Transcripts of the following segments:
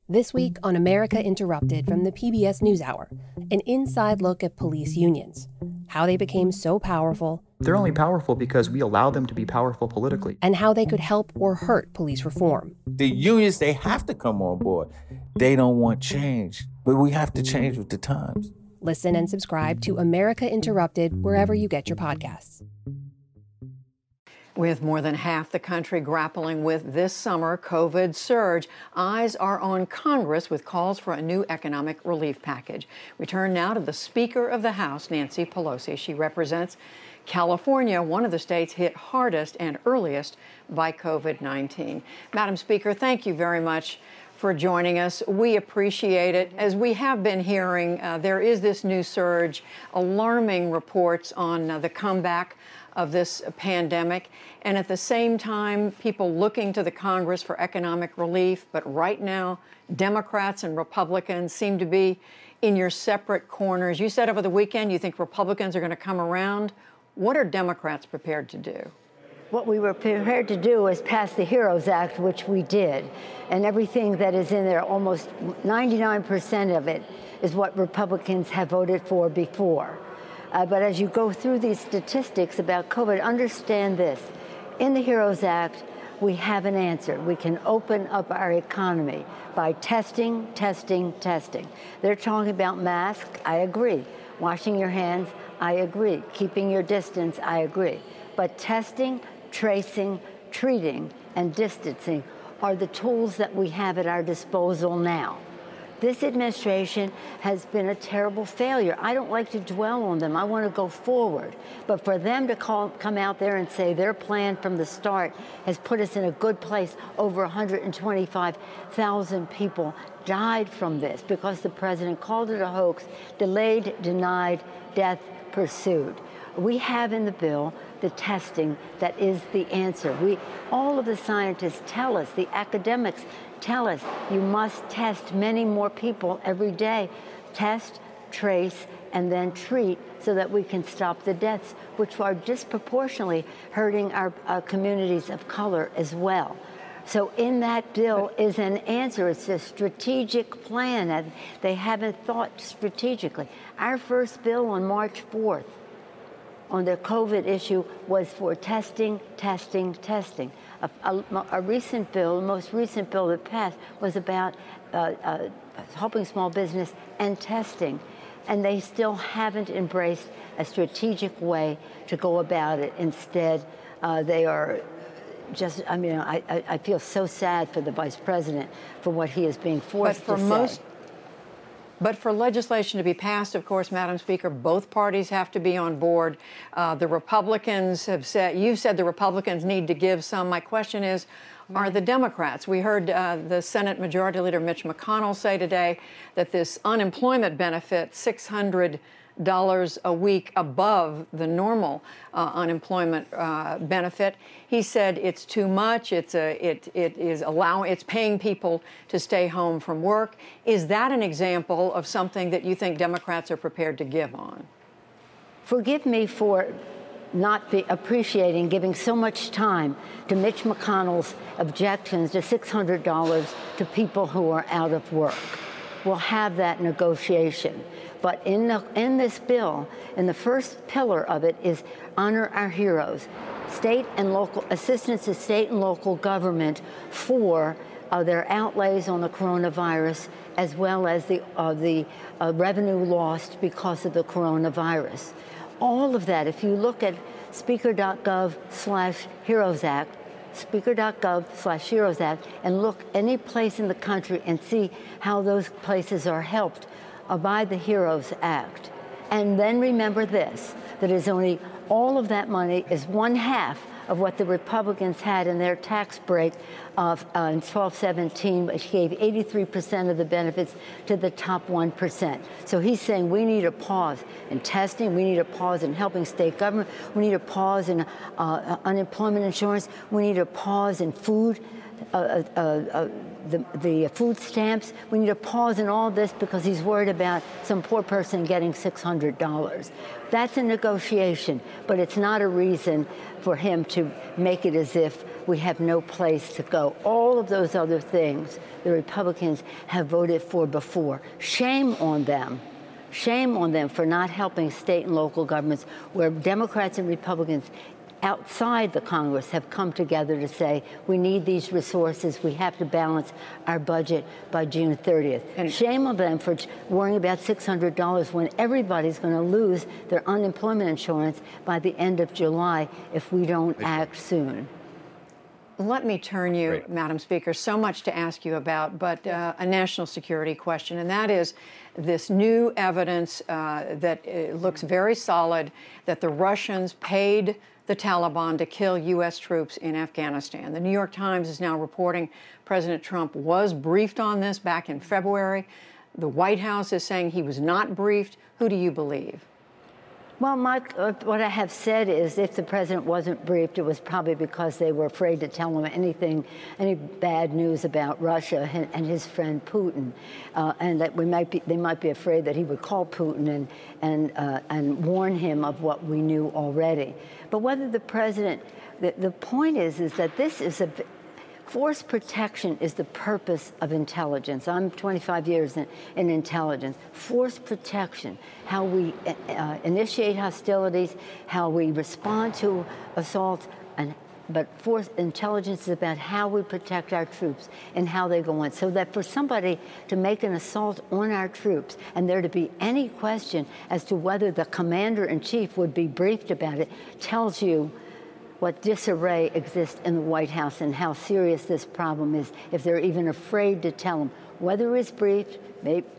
This week on America Interrupted from the PBS NewsHour, an inside look at police unions, how they became so powerful. They're only powerful because we allow them to be powerful politically. And how they could help or hurt police reform. The unions, they have to come on board. They don't want change, but we have to change with the times. Listen and subscribe to America Interrupted wherever you get your podcasts. With more than half the country grappling with this summer COVID surge, eyes are on Congress with calls for a new economic relief package. We turn now to the Speaker of the House, Nancy Pelosi. She represents California, one of the states hit hardest and earliest by COVID-19. Madam Speaker, thank you very much for joining us. We appreciate it. As we have been hearing, there is this new surge, alarming reports on the comeback of this pandemic, and at the same time, people looking to the Congress for economic relief. But right now, Democrats and Republicans seem to be in your separate corners. You said over the weekend you think Republicans are going to come around. What are Democrats prepared to do? What we were prepared to do was pass the HEROES Act, which we did. And everything that is in there, almost 99% of it, is what Republicans have voted for before. But as you go through these statistics about COVID, understand this. In the HEROES Act, we have an answer. We can open up our economy by testing, testing, testing. They're talking about masks. I agree. Washing your hands. I agree. Keeping your distance. I agree. But testing, tracing, treating, and distancing are the tools that we have at our disposal now. This administration has been a terrible failure. I don't like to dwell on them. I want to go forward. But for them to come out there and say their plan from the start has put us in a good place, over 125,000 people died from this because the president called it a hoax, delayed, denied, death pursued. We have in the bill the testing that is the answer. All of the scientists tell us, the academics tell us, you must test many more people every day. Test, trace, and then treat so that we can stop the deaths, which are disproportionately hurting our communities of color as well. So in that bill is an answer. It's a strategic plan, and they haven't thought strategically. Our first bill on March 4th on the COVID issue was for testing, testing, testing. A recent bill, the most recent bill that passed, was about helping small business and testing. And they still haven't embraced a strategic way to go about it. Instead, they are just, I feel so sad for the vice president for what he is being forced to say. But for legislation to be passed, of course, Madam Speaker, both parties have to be on board. The Republicans have said, you've said the Republicans need to give some. My question is, are the Democrats? We heard the Senate Majority Leader Mitch McConnell say today that this unemployment benefit, $600 a week above the normal unemployment benefit. He said it's too much. It's paying people to stay home from work. Is that an example of something that you think Democrats are prepared to give on? Forgive me for not appreciating giving so much time to Mitch McConnell's objections to $600 to people who are out of work. We'll have that negotiation. But in this bill, in the first pillar of it is honor our heroes, state and local assistance to state and local government for their outlays on the coronavirus, as well as the revenue lost because of the coronavirus. All of that, if you look at speaker.gov/HEROES Act, speaker.gov/HEROES Act, and look any place in the country and see how those places are helped by the HEROES Act. And then remember this, that is only all of that money is 1/2 of what the Republicans had in their tax break of in 1217, which gave 83% of the benefits to the top 1%. So he's saying we need a pause in testing, we need a pause in helping state government, we need a pause in unemployment insurance, we need a pause in food the food stamps. We need to pause in all this because he's worried about some poor person getting $600. That's a negotiation, but it's not a reason for him to make it as if we have no place to go. All of those other things the Republicans have voted for before. Shame on them. Shame on them for not helping state and local governments where Democrats and Republicans outside the Congress have come together to say, we need these resources, we have to balance our budget by June 30th. And shame on them for worrying about $600 when everybody's going to lose their unemployment insurance by the end of July if we don't act soon. Let me turn you, Madam Speaker, so much to ask you about, but a national security question, and that is this new evidence that looks very solid that the Russians paid the Taliban to kill U.S. troops in Afghanistan. The New York Times is now reporting President Trump was briefed on this back in February. The White House is saying he was not briefed. Who do you believe? Well, Mike, what I have said is if the president wasn't briefed, it was probably because they were afraid to tell him any bad news about Russia and his friend Putin, and that they might be afraid that he would call Putin and warn him of what we knew already. But whether the president, the point is that this is force protection is the purpose of intelligence. I'm 25 years in intelligence. Force protection, how we initiate hostilities, how we respond to assaults, but force intelligence is about how we protect our troops and how they go on. So that for somebody to make an assault on our troops and there to be any question as to whether the commander-in-chief would be briefed about it tells you what disarray exists in the White House and how serious this problem is if they're even afraid to tell him. Whether it's briefed, maybe,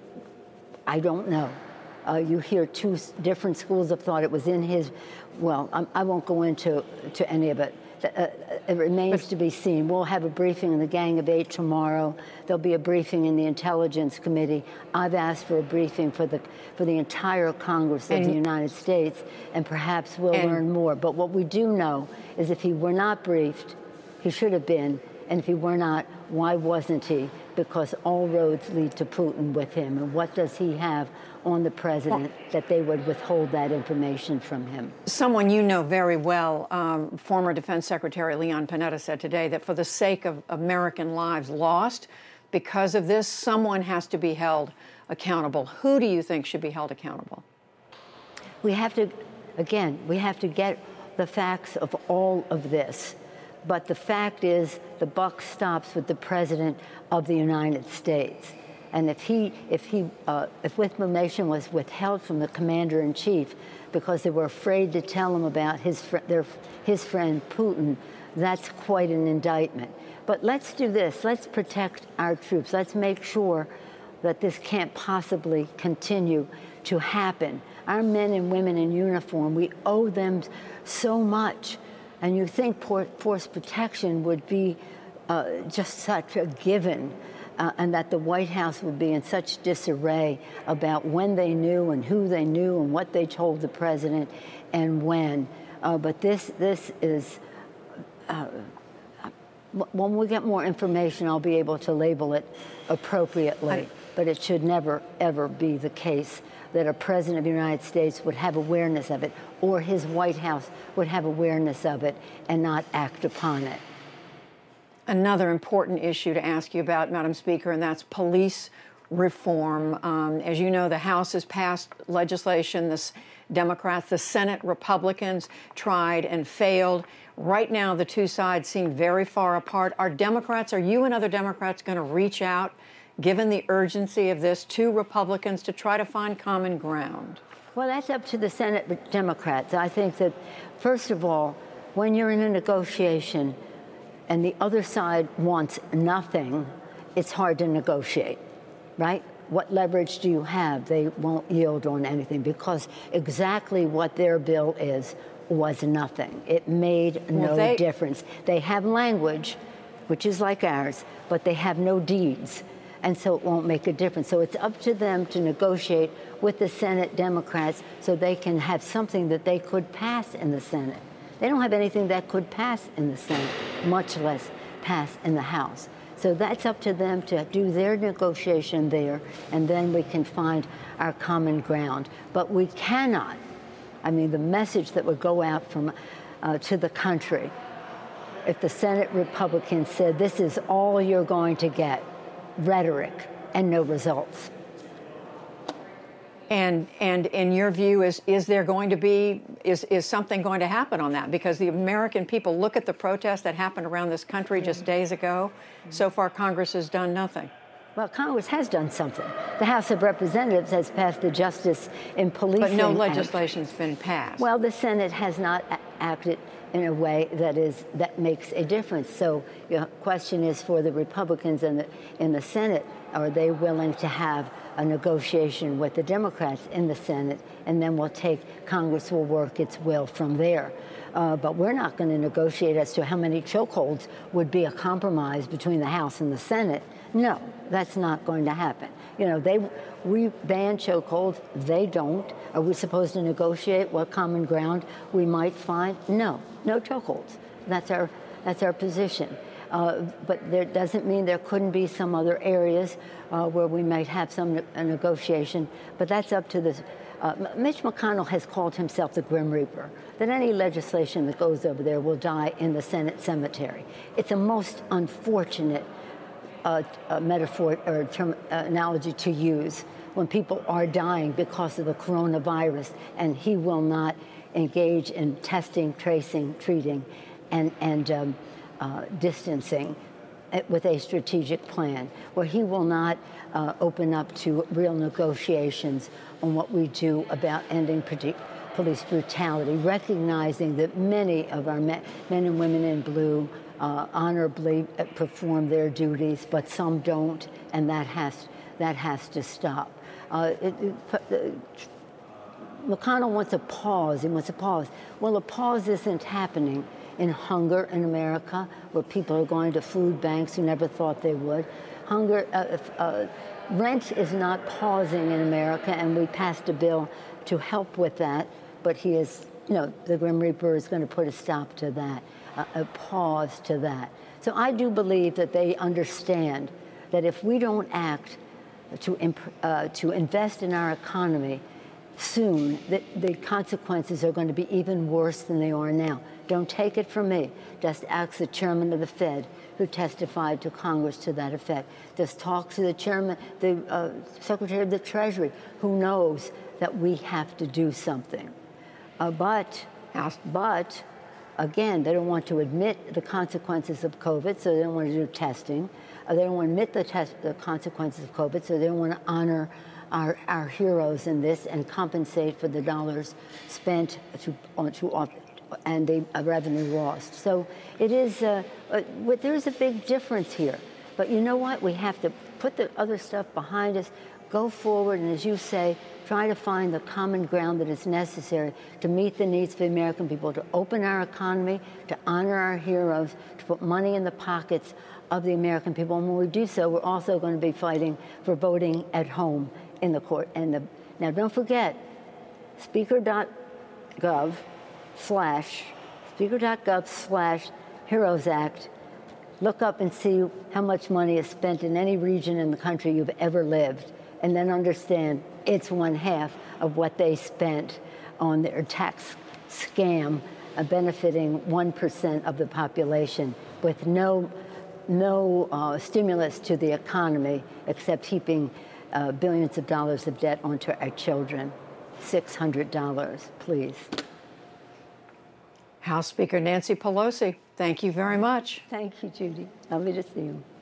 I don't know. You hear two different schools of thought. It was in his, well, I won't go into any of it. It remains to be seen. We'll have a briefing in the Gang of Eight tomorrow. There'll be a briefing in the Intelligence Committee. I've asked for a briefing for the entire Congress of the United States, and perhaps we'll learn more. But what we do know is if he were not briefed, he should have been, and if he were not, why wasn't he? Because all roads lead to Putin with him, and what does he have on the president that they would withhold that information from him? Someone you know very well, former Defense Secretary Leon Panetta, said today that for the sake of American lives lost because of this, someone has to be held accountable. Who do you think should be held accountable? We have to get the facts of all of this. But the fact is, the buck stops with the President of the United States. And if information was withheld from the Commander-in-Chief because they were afraid to tell him about his friend Putin, that's quite an indictment. But let's do this. Let's protect our troops. Let's make sure that this can't possibly continue to happen. Our men and women in uniform, we owe them so much. And you think force protection would be just such a given, and that the White House would be in such disarray about when they knew and who they knew and what they told the president and when. But this is, when we get more information, I'll be able to label it appropriately. But it should never, ever be the case that a president of the United States would have awareness of it, or his White House would have awareness of it and not act upon it. Another important issue to ask you about, Madam Speaker, and that's police reform. As you know, the House has passed legislation. The Democrats, the Senate Republicans tried and failed. Right now, the two sides seem very far apart. Are you and other Democrats going to reach out, given the urgency of this, to Republicans to try to find common ground? Well, that's up to the Senate Democrats. I think that, first of all, when you're in a negotiation and the other side wants nothing, it's hard to negotiate, right? What leverage do you have? They won't yield on anything because exactly what their bill is was nothing. It made no difference. They have language, which is like ours, but they have no deeds. And so it won't make a difference. So it's up to them to negotiate with the Senate Democrats so they can have something that they could pass in the Senate. They don't have anything that could pass in the Senate, much less pass in the House. So that's up to them to do their negotiation there, and then we can find our common ground. But we cannot, I mean, the message that would go out from to the country, if the Senate Republicans said this is all you're going to get, rhetoric and no results. And in your view, is there going to be, is something going to happen on that? Because the American people look at the protests that happened around this country just days ago. So far, Congress has done nothing. Well, Congress has done something. The House of Representatives has passed the Justice in Policing But no Act. legislation's been passed. Well, the Senate has not acted in a way that makes a difference. So your question is for the Republicans in the Senate, are they willing to have a negotiation with the Democrats in the Senate, and then Congress will work its will from there. But we're not going to negotiate as to how many chokeholds would be a compromise between the House and the Senate. No, that's not going to happen. You know, we ban chokeholds, they don't. Are we supposed to negotiate what common ground we might find? No, no chokeholds. That's our position. But that doesn't mean there couldn't be some other areas where we might have some negotiation, but that's up to this. Mitch McConnell has called himself the Grim Reaper, that any legislation that goes over there will die in the Senate cemetery. It's a most unfortunate metaphor or analogy to use when people are dying because of the coronavirus, and he will not engage in testing, tracing, treating, and distancing with a strategic plan, where he will not open up to real negotiations on what we do about ending police brutality, recognizing that many of our men and women in blue honorably perform their duties, but some don't, and that has to stop. McConnell wants a pause. He wants a pause. Well, a pause isn't happening in hunger in America, where people are going to food banks who never thought they would. Rent is not pausing in America, and we passed a bill to help with that, but the Grim Reaper is going to put a stop to that, a pause to that. So I do believe that they understand that if we don't act to invest in our economy soon, the consequences are going to be even worse than they are now. Don't take it from me. Just ask the chairman of the Fed, who testified to Congress to that effect. Just talk to the chairman, the Secretary of the Treasury, who knows that we have to do something. But again, they don't want to admit the consequences of COVID, so they don't want to do testing. They don't want to admit the consequences of COVID, so they don't want to honor our heroes in this and compensate for the dollars spent and the revenue lost. So it is, there's a big difference here. But you know what? We have to put the other stuff behind us, go forward, and as you say, try to find the common ground that is necessary to meet the needs of the American people, to open our economy, to honor our heroes, to put money in the pockets of the American people. And when we do so, we're also going to be fighting for voting at home in the court. Now, don't forget, speaker.gov/Heroes Act. Look up and see how much money is spent in any region in the country you've ever lived, and then understand it's 1/2 of what they spent on their tax scam, benefiting 1% of the population with no stimulus to the economy except heaping billions of dollars of debt onto our children. $600, please. House Speaker Nancy Pelosi, thank you very much. Thank you, Judy. Lovely to see you.